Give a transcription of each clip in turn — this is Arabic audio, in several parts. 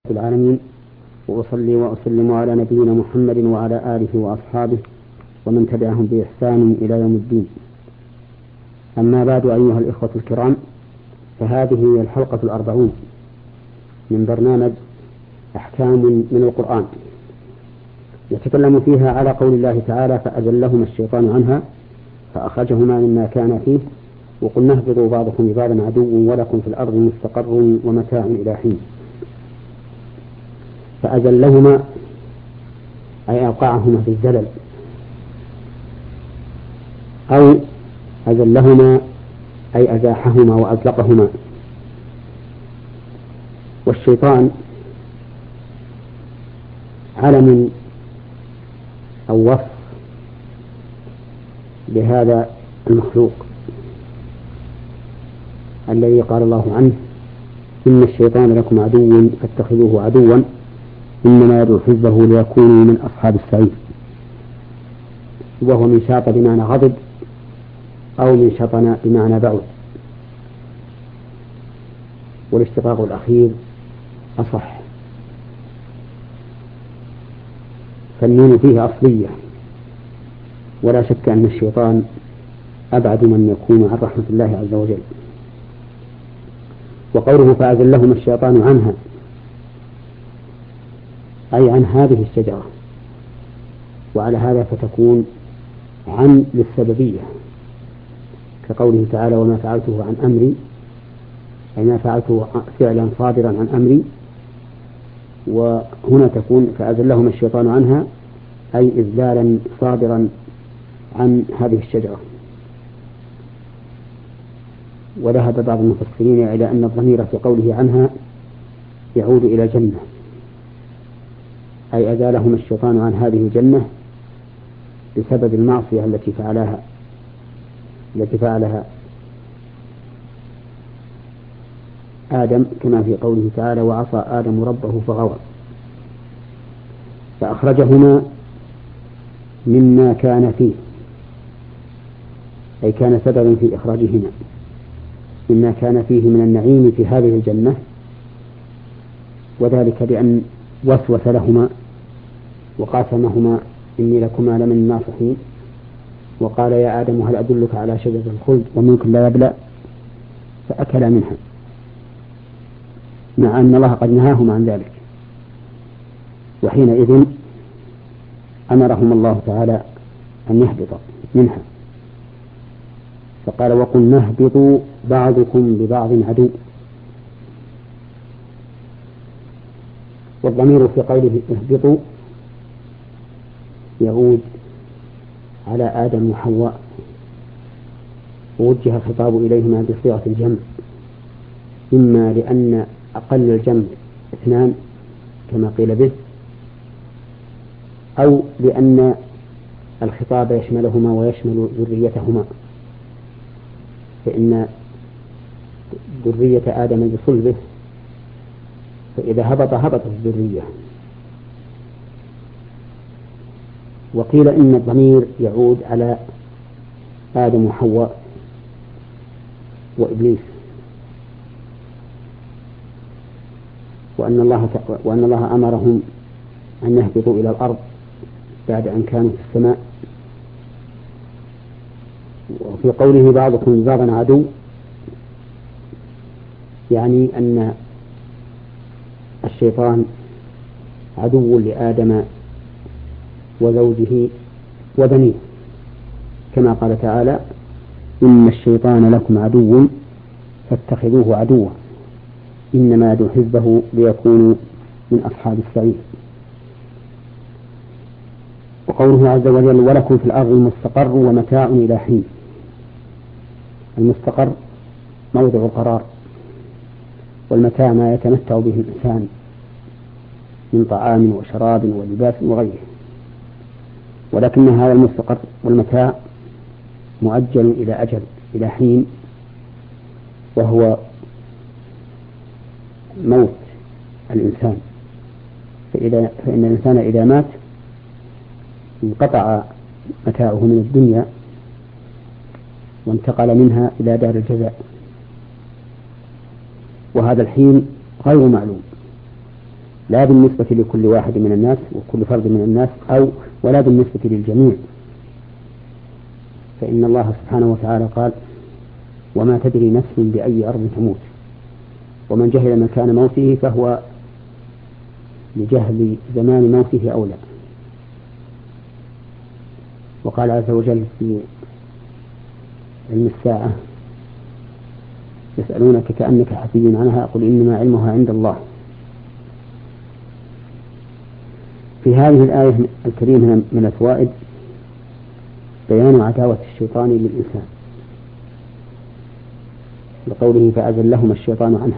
العالمين، وأصلي وأسلم على نبينا محمد وعلى آله وأصحابه ومن تبعهم بإحسان إلى يوم الدين. أما بعد، أيها الإخوة الكرام، فهذه هي الحلقة 40 من برنامج أحكام من القرآن، يتكلم فيها على قول الله تعالى: فأزلهما الشيطان عنها فأخرجهما مما كان فيه وقلنا اهبطوا بعضكم لبعض عدو ولكم في الأرض مستقر ومتاع إلى حين. فأزلهما أي أوقعهما في الزلل، أو أزلهما أي أزاحهما وأطلقهما. والشيطان علم أو وصف لهذا المخلوق الذي قال الله عنه: إن الشيطان لكم عدو فاتخذوه عدوا إنما يدعو حزبه ليكونوا من أصحاب السعير. وهو من شاط بمعنى غضب، أو من شطن بمعنى بعد، والاشتقاق الأخير أصح، فالنون فيه أصلية، ولا شك أن الشيطان أبعد من يكون عن رحمة الله عز وجل. وقوله فأزلهما الشيطان عنها أي عن هذه الشجرة، وعلى هذا فتكون عن للسببية، كقوله تعالى: وما فعلته عن أمري، أي ما فعلته فعلا صادرا عن أمري. وهنا تكون فأزلهما الشيطان عنها أي إذلالا صادرا عن هذه الشجرة. وذهب بعض المفسرين إلى أن الضمير في قوله عنها يعود إلى الجنة، أي أزالهما الشيطان عن هذه الجنة بسبب المعصية التي فعلها آدم، كما في قوله تعالى: وعصى آدم ربه فغوى. فأخرجهما مما كان فيه، أي كان سببا في إخراجهما مما كان فيه من النعيم في هذه الجنة، وذلك بأن وسوس لهما وقاسمهما: إني لكما لمن الناصحين، وقال: يا آدم هل أدلك على شجرة الخلد وملك لا يبلى، فأكلا منها، مع أن الله قد نهاهما عن ذلك. وحينئذ أمرهم الله تعالى أن يهبط منها، فقال: وقلنا اهبطوا بعضكم لبعض عدو. والضمير في قوله اهبطوا يعود على آدم وحواء، ووجه الخطاب إليهما بصيغة الجمع، إما لأن أقل الجمع 2 كما قيل به، أو لأن الخطاب يشملهما ويشمل ذريتهما، فإن ذرية آدم بصلبه، فإذا هبطت الذرية. وقيل إن الضمير يعود على آدم وحواء وإبليس، وأن الله أمرهم أن يهبطوا إلى الأرض بعد أن كانوا في السماء. وفي قوله بعضكم لبعض عدو، يعني أن الشيطان عدو لآدم وزوجه وبنيه، كما قال تعالى: إن الشيطان لكم عدو فاتخذوه عدوا إنما يدعو حزبه ليكونوا من أصحاب السعير. وقوله عز وجل: ولكم في الأرض مستقر ومتاع إلى حين. المستقر موضع القرار، والمتاع ما يتمتع به الإنسان من طعام وشراب ولباس وغيره. ولكن هذا المستقر والمتاع مؤجل إلى أجل، إلى حين، وهو موت الإنسان. فإن الإنسان إذا مات انقطع متاعه من الدنيا وانتقل منها إلى دار الجزاء، وهذا الحين غير معلوم، لا بالنسبة لكل واحد من الناس وكل فرد من الناس ولا بالنسبة للجميع، فإن الله سبحانه وتعالى قال: وما تدري نفس بأي أرض تموت، ومن جهل مكان موته فهو لجهل زمان موته أولى. وقال عز وجل في علم الساعة: يسألونك كأنك حفي عنها قل إنما علمها عند الله. في هذه الآية الكريمة من الفوائد بيان عداوة الشيطان للإنسان، لقوله: فأزلهما الشيطان عنها،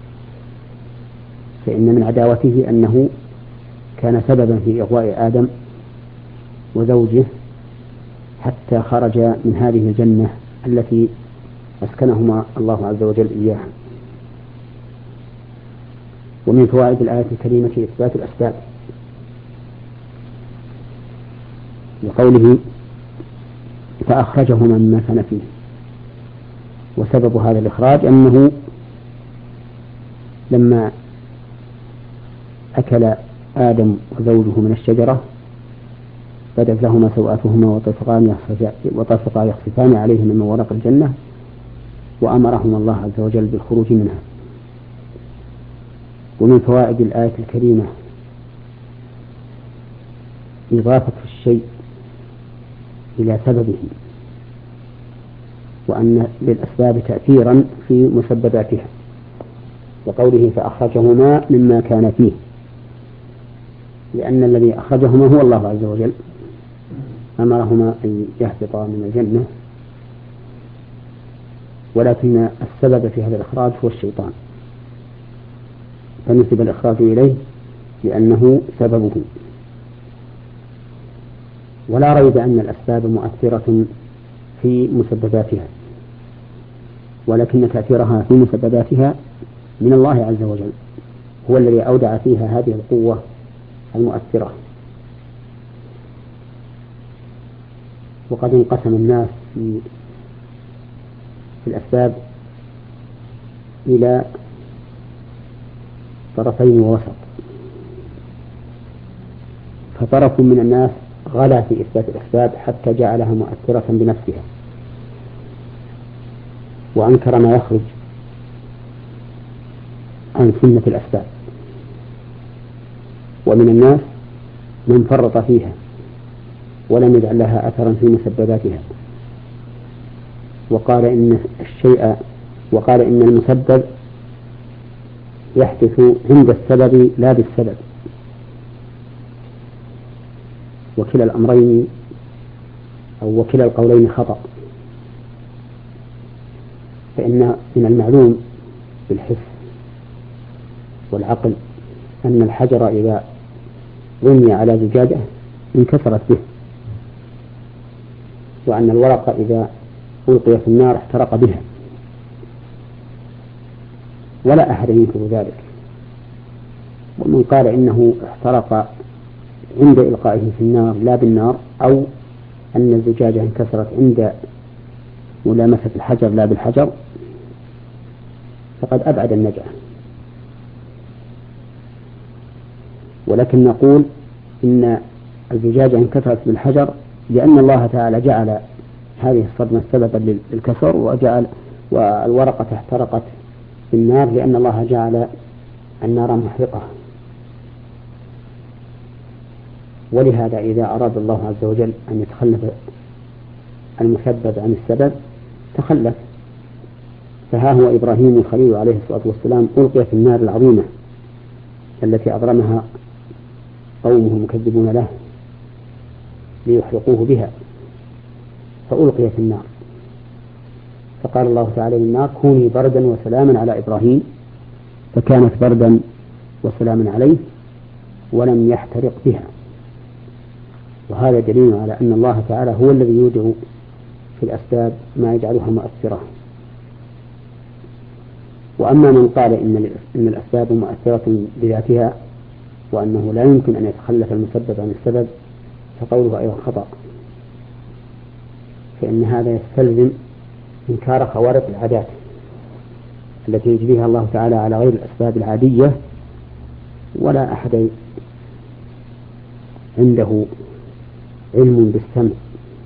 فإن من عداوته أنه كان سببا في إغواء آدم وزوجه حتى خرج من هذه الجنة التي أسكنهما الله عز وجل إياها. ومن فوائد الآية الكريمة إثبات الأسباب، لقوله: فأخرجهما مما كان فيه. وسبب هذا الإخراج أنه لما أكل آدم وزوجه من الشجرة بدت لهما سوآتهما وطفقا يخصفان عليهما من ورق الجنة، وأمرهما الله عز وجل بالخروج منها. ومن فوائد الآية الكريمة إضافة الشيء إلى سببه، وأن للأسباب تأثيرا في مسبباتها، وقوله: فأخرجهما مما كان فيه، لأن الذي أخرجهما هو الله عز وجل، أمرهما أن يهبطا من الجنة، ولكن السبب في هذا الإخراج هو الشيطان، فنسب الإخراج إليه لأنه سببه. ولا ريب أن الأسباب مؤثرة في مسبباتها، ولكن تأثيرها في مسبباتها من الله عز وجل، هو الذي أودع فيها هذه القوة المؤثرة. وقد انقسم الناس في الأسباب إلى طرفين ووسط، فطرف من الناس غلا في إثبات الأسباب حتى جعلها مؤثرة بنفسها، وأنكر ما يخرج عن سنة الأسباب. ومن الناس من فرط فيها ولم يجعل لها أثرا في مسبباتها، وقال إن المسبب يحدث عند السبب لا بالسبب، وكلا الأمرين أو وكلا القولين خطأ. فإن من المعلوم بالحس والعقل أن الحجر إذا رمي على زجاجة انكسرت به، وأن الورق إذا ألقي في النار احترق بها، ولا أحد ينكر ذلك. ومن قال إنه احترق عند إلقائه في النار لا بالنار، أو أن الزجاجة انكسرت عند ملامسة الحجر لا بالحجر، فقد أبعد النجعة. ولكن نقول إن الزجاجة انكسرت بالحجر لأن الله تعالى جعل هذه الصدمة سببا للكسر، والورقة احترقت بالنار لأن الله جعل النار محرقة. ولهذا إذا أراد الله عز وجل أن يتخلف المسبب عن السبب تخلف. فها هو إبراهيم الخليل عليه الصلاة والسلام ألقي في النار العظيمة التي أضرمها قومه مكذبون له ليحرقوه بها، فألقي في النار، فقال الله تعالى للنار: كوني بردا وسلاما على إبراهيم، فكانت بردا وسلاما عليه ولم يحترق بها. وهذا دليل على أن الله تعالى هو الذي يودع في الأسباب ما يجعلها مؤثرة. وأما من قال إن الأسباب مؤثرة بذاتها وأنه لا يمكن أن يتخلف المسبب عن السبب، فقوله أيضا خطأ، فإن هذا يستلزم إنكار خوارق العادات التي يجريها الله تعالى على غير الأسباب العادية ولا أحد عنده علم بالسمع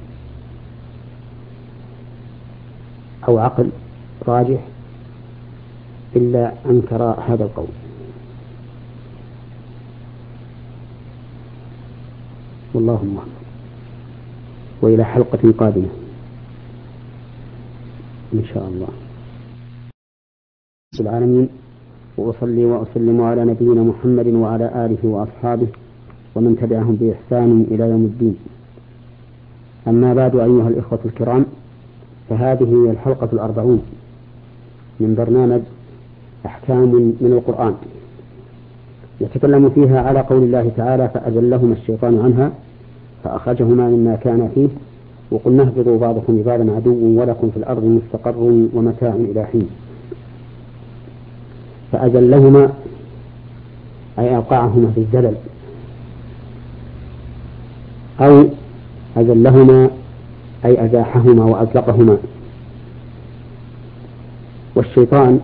أو عقل راجح إلا أنكر هذا القول. والله أعلم. وإلى حلقة قادمة إن شاء الله. رب العالمين، وأصلي وأسلم على نبينا محمد وعلى آله وأصحابه ومن تبعهم بإحسان إلى يوم الدين. أما بعد أيها الإخوة الكرام، فهذه هي الحلقة 40 من برنامج أحكام من القرآن، يتكلم فيها على قول الله تعالى: فأزلهما الشيطان عنها فأخرجهما مما كان فيه وقلنا اهبطوا بعضكم لبعض عدو ولكم في الأرض مستقر ومتاع إلى حين. فأزلهما أي أوقعهما في الزلل، أو أزلهما أي أزاحهما وأزلقهما. والشيطان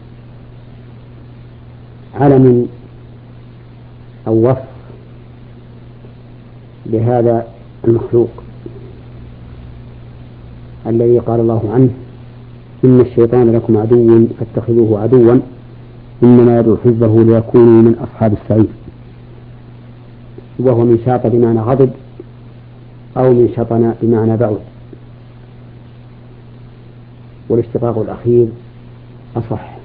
علم أو وصف لهذا المخلوق الذي قال الله عنه: إن الشيطان لكم عدو فاتخذوه عدوا إنما يدعو حزبه ليكونوا من أصحاب السعير. وهو من شاط بمعنى غضب أو من شطن بمعنى بعد، والاشتقاق الأخير أصح،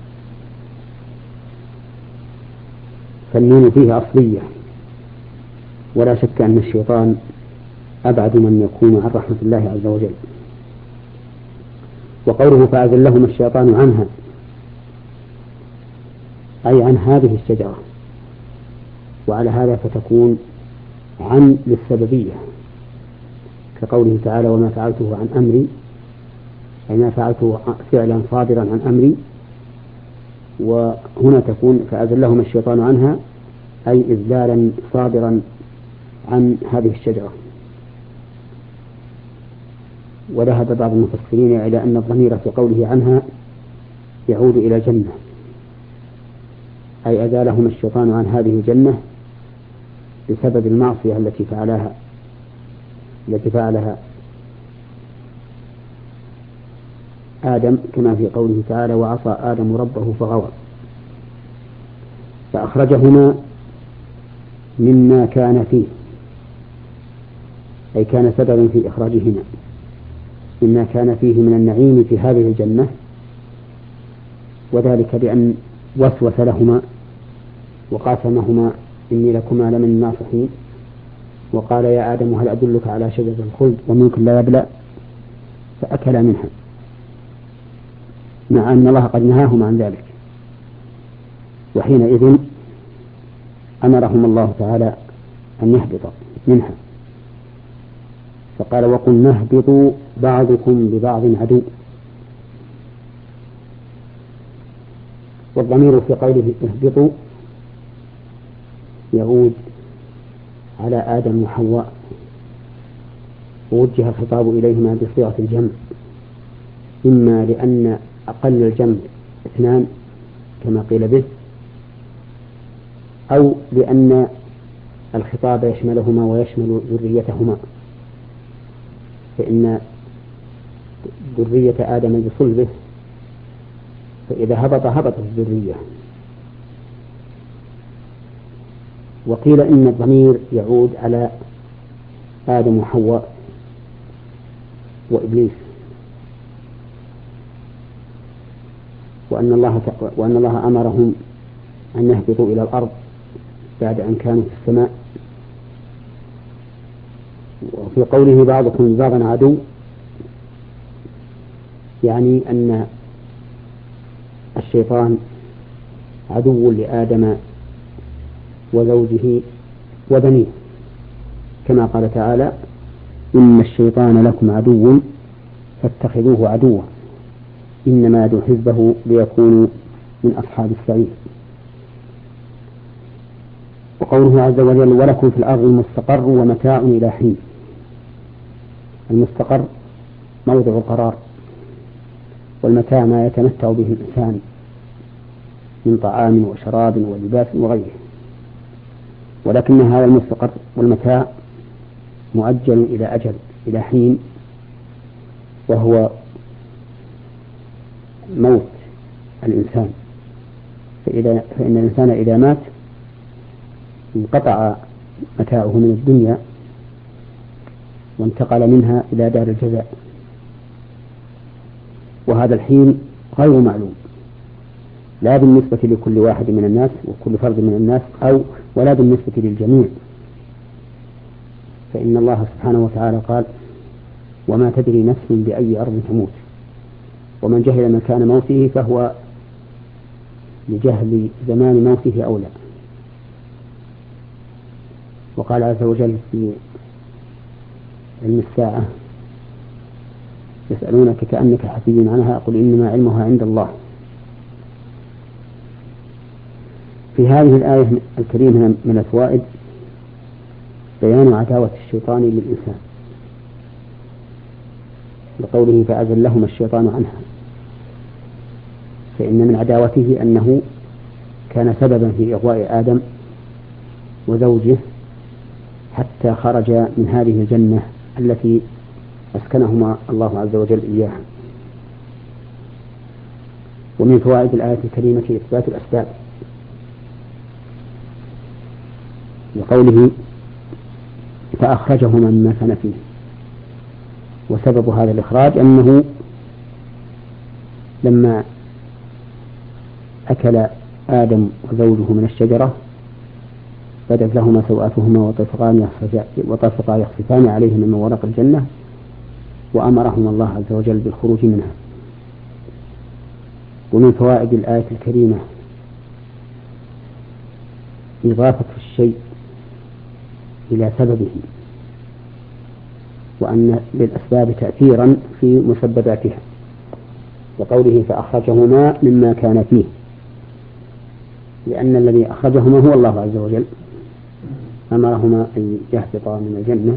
فالنون فيه أصلية، ولا شك أن الشيطان أبعد من يكون عن رحمة الله عز وجل. وقوله فأزلهما الشيطان عنها أي عن هذه الشجرة، وعلى هذا فتكون عن للسببية، كقوله تعالى: وما فعلته عن أمري، أي ما فعلته فعلا صادرا عن أمري. وهنا تكون فأزلهما الشيطان عنها أي إذلالا صادرا عن هذه الشجرة. وذهب بعض المفسرين إلى أن الضمير في قوله عنها يعود إلى الجنة، أي أزالهما الشيطان عن هذه الجنة بسبب المعصية التي فعلها آدم، كما في قوله تعالى: وعصى آدم ربه فغوى. فأخرجهما مما كان فيه، أي كان سببا في إخراجهما مما كان فيه من النعيم في هذه الجنة، وذلك بأن وسوس لهما وقاسمهما: إني لكما لمن الناصحين، وقال: يا آدم هل أدلك على شجرة الخلد وملك لا يبلى، فأكلا منها، مع أن الله قد نهاهما عن ذلك. وحينئذ أمرهم الله تعالى أن يهبط منها، فقال: وقلنا اهبطوا بعضكم لبعض عدو. والضمير في قوله اهبطوا يعود على آدم وحواء، ووجه الخطاب إليهما بصيغة الجمع، إما لأن أقل الجمع 2 كما قيل به، أو لأن الخطاب يشملهما ويشمل ذريتهما، فإن ذرية آدم بصلبه، فإذا هبطت الذرية. وقيل إن الضمير يعود على آدم وحواء وإبليس، وأن الله أمرهم أن يهبطوا إلى الأرض بعد أن كانوا في السماء. وفي قوله بعضكم لبعض عدو، يعني أن الشيطان عدو لآدم وزوجه وبنيه، كما قال تعالى: إن الشيطان لكم عدو فاتخذوه عدوا إنما يدعو حزبه ليكونوا من أصحاب السعير. وقوله عز وجل: ولكم في الأرض مستقر ومتاع إلى حين. المستقر موضع القرار، والمتاع ما يتمتع به الإنسان من طعام وشراب ولباس وغيره. ولكن هذا المستقر والمتاع مؤجل إلى أجل، إلى حين، وهو موت الإنسان. فإن الإنسان إذا مات انقطع متاعه من الدنيا وانتقل منها إلى دار الجزاء، وهذا الحين غير معلوم، لا بالنسبة لكل واحد من الناس وكل فرد من الناس، ولا بالنسبة للجميع. فإن الله سبحانه وتعالى قال: وما تدري نفس بأي أرض تموت، ومن جهل مكان موته فهو لجهل زمان موته أولى. وقال عز وجل في علم الساعة: يسألونك كأنك حفي عنها قل إنما علمها عند الله. في هذه الآية الكريمة من الفوائد بيان عداوة الشيطان للإنسان، لقوله: فأزلهما الشيطان عنها. فإن من عداوته أنه كان سببا في إغواء آدم وزوجه حتى خرج من هذه الجنة التي أسكنهما الله عز وجل إياها. ومن فوائد الآية الكريمة إثبات الأسباب، لقوله: فأخرجهما مما كان فيه. وسبب هذا الإخراج أنه لما أكل آدم وزوجه من الشجرة بدت لهما سوآتهما وطفقا يخصفان عليهما من ورق الجنة، وأمرهما الله عز وجل بالخروج منها. ومن فوائد الآية الكريمة إضافة الشيء إلى سببه، وأن للأسباب تأثيرا في مسبباتها، وقوله: فأخرجهما مما كان فيه، لأن الذي أخرجهما هو الله عز وجل، أمرهما أن يهبطا من الجنة،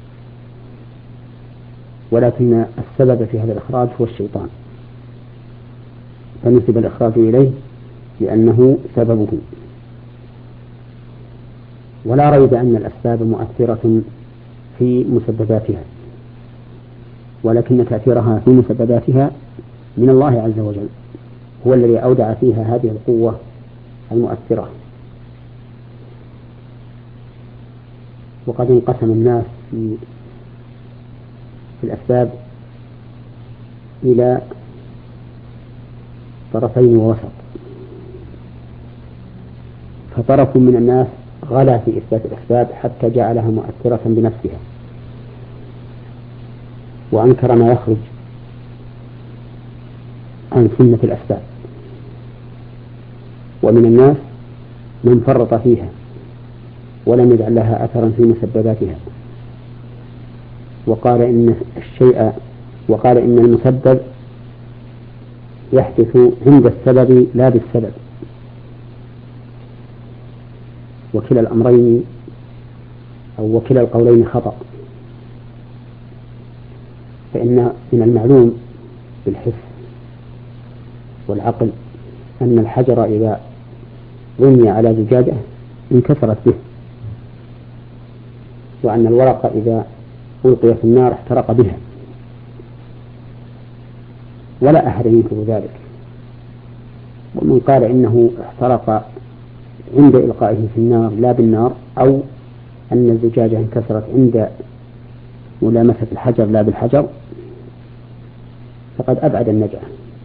ولكن السبب في هذا الإخراج هو الشيطان، فنسب الإخراج إليه لأنه سببه. ولا ريب أن الأسباب مؤثرة في مسبباتها، ولكن تأثيرها في مسبباتها من الله عز وجل، هو الذي أودع فيها هذه القوة المؤثرة. وقد انقسم الناس في الأسباب إلى طرفين ووسط، فطرف من الناس غلا في إثبات الأسباب حتى جعلها مؤثرة بنفسها، وأنكر ما يخرج عن سنة الأسباب. ومن الناس من فرط فيها ولم يجعل لها أثرا في مسبباتها، وقال إن المسبب يحدث عند السبب لا بالسبب، وكلا الأمرين أو وكلا القولين خطأ. فإن من المعلوم بالحس والعقل أن الحجر إذا رمي على زجاجة انكسرت به، وأن الورق إذا ألقي في النار احترق بها، ولا أحد ينكر ذلك. ومن قال إنه احترق عند إلقائه في النار لا بالنار، أو أن الزجاجة انكسرت عند ملامسة الحجر لا بالحجر، فقد أبعد النجعة.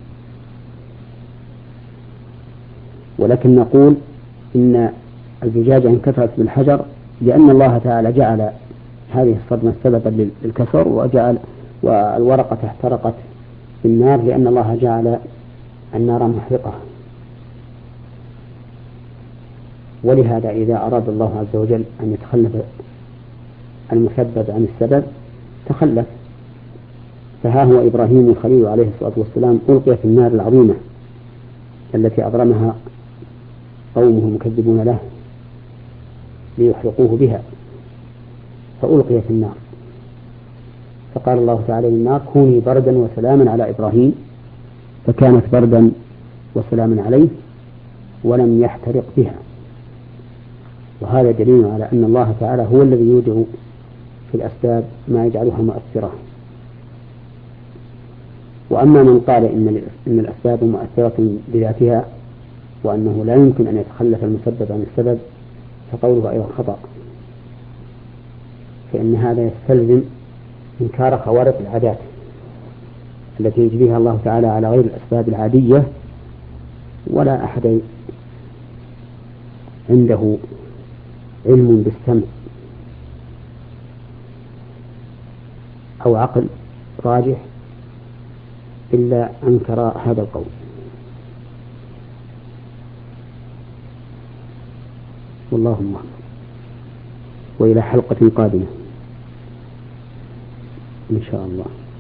ولكن نقول إن الزجاجة انكسرت بالحجر لأن الله تعالى جعل هذه الصدمة سببا للكسر، والورقة احترقت بالنار لأن الله جعل النار محرقة. ولهذا إذا أراد الله عز وجل أن يتخلف المسبب عن السبب تخلف. فها هو إبراهيم الخليل عليه الصلاة والسلام ألقي في النار العظيمة التي أضرمها قومه مكذبون له ليحرقوه بها، فألقي في النار، فقال الله تعالى للنار: كوني بردا وسلاما على إبراهيم، فكانت بردا وسلاما عليه ولم يحترق بها. وهذا دليل على أن الله تعالى هو الذي يودع في الأسباب ما يجعلها مؤثرة. وأما من قال إن الأسباب مؤثرة بذاتها وأنه لا يمكن أن يتخلف المسبب عن السبب فقوله أيضا خطأ، فإن هذا يستلزم إنكار خوارق العادات التي يجريها الله تعالى على غير الأسباب العادية، ولا أحد عنده علم بالسمع أو عقل راجح إلا أنكر هذا القول. والله أعلم. وإلى حلقة قادمة إن شاء الله.